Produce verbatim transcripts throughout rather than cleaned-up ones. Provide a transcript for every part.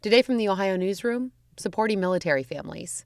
Today from the Ohio Newsroom, supporting military families.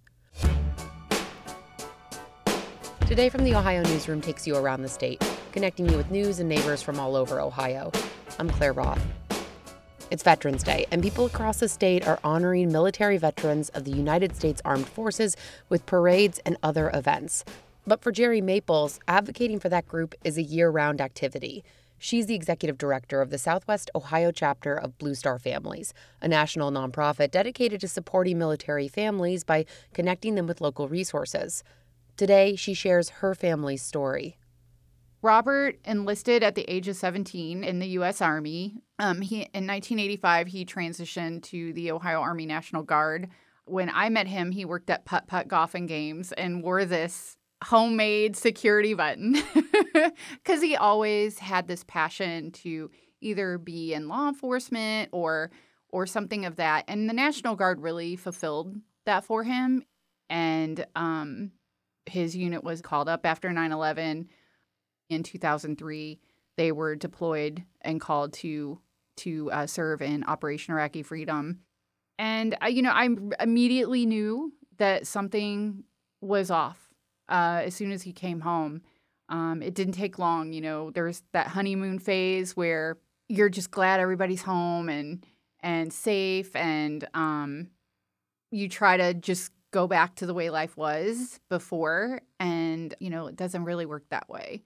Today from the Ohio Newsroom takes you around the state, connecting you with news and neighbors from all over Ohio. I'm Claire Roth. It's Veterans Day, and people across the state are honoring military veterans of the United States Armed Forces with parades and other events. But for Jerry Maples, advocating for that group is a year-round activity. She's the executive director of the Southwest Ohio chapter of Blue Star Families, a national nonprofit dedicated to supporting military families by connecting them with local resources. Today, she shares her family's story. Robert enlisted at the age of seventeen in the U S Army. Um, he, in nineteen eighty-five, he transitioned to the Ohio Army National Guard. When I met him, he worked at Putt Putt Golf and Games and wore this homemade security button because he always had this passion to either be in law enforcement or or something of that. And the National Guard really fulfilled that for him. And um, his unit was called up after nine eleven. In two thousand three, they were deployed and called to to uh, serve in Operation Iraqi Freedom. And, uh, you know, I immediately knew that something was off. Uh, as soon as he came home, um, it didn't take long. You know, there's that honeymoon phase where you're just glad everybody's home and and safe, and um, you try to just go back to the way life was before, and you know, it doesn't really work that way.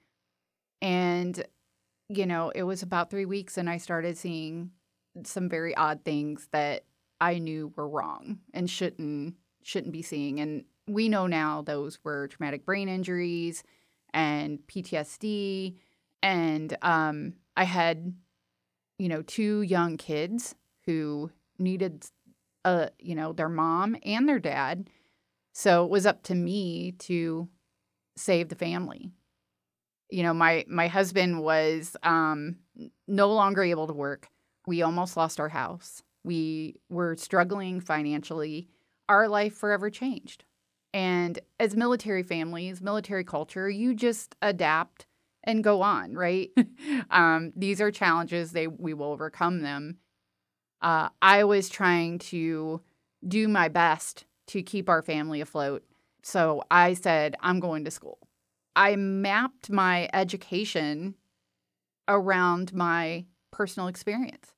And you know, it was about three weeks, and I started seeing some very odd things that I knew were wrong and shouldn't shouldn't be seeing. And we know now those were traumatic brain injuries and P T S D. And um, I had, you know, two young kids who needed, uh, you know, their mom and their dad. So it was up to me to save the family. You know, my, my husband was um, no longer able to work. We almost lost our house. We were struggling financially. Our life forever changed. And as military families, military culture, you just adapt and go on, right? um, these are challenges. They we will overcome them. Uh, I was trying to do my best to keep our family afloat. So I said, I'm going to school. I mapped my education around my personal experience.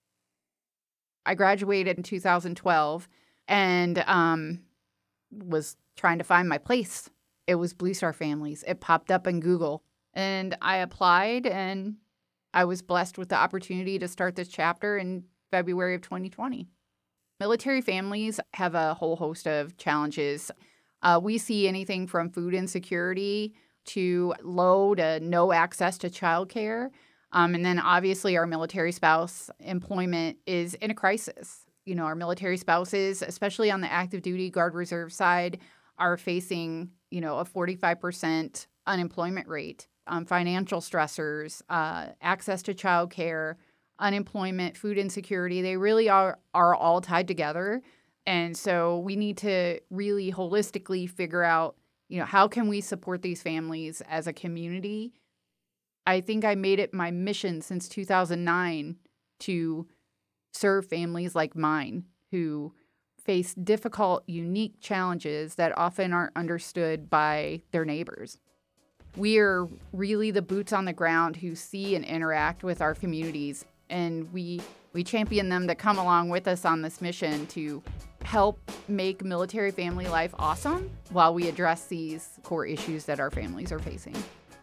I graduated in two thousand twelve and um, was trying to find my place. It was Blue Star Families. It popped up in Google, and I applied, and I was blessed with the opportunity to start this chapter in February of twenty twenty. Military families have a whole host of challenges. Uh, we see anything from food insecurity to low to no access to childcare. Um, and then obviously our military spouse employment is in a crisis. You know, our military spouses, especially on the active duty Guard Reserve side, are facing, you know, a forty-five percent unemployment rate, um, financial stressors, uh, access to childcare, unemployment, food insecurity. They really are, are all tied together. And so we need to really holistically figure out, you know, how can we support these families as a community? I think I made it my mission since two thousand nine to serve families like mine who face difficult, unique challenges that often aren't understood by their neighbors. We are really the boots on the ground who see and interact with our communities, and we we champion them to come along with us on this mission to help make military family life awesome while we address these core issues that our families are facing.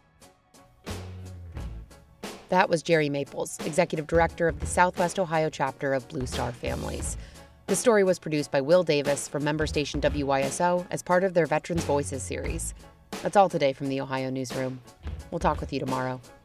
That was Jerry Maples, executive director of the Southwest Ohio chapter of Blue Star Families. The story was produced by Will Davis from member station W Y S O as part of their Veterans Voices series. That's all today from the Ohio Newsroom. We'll talk with you tomorrow.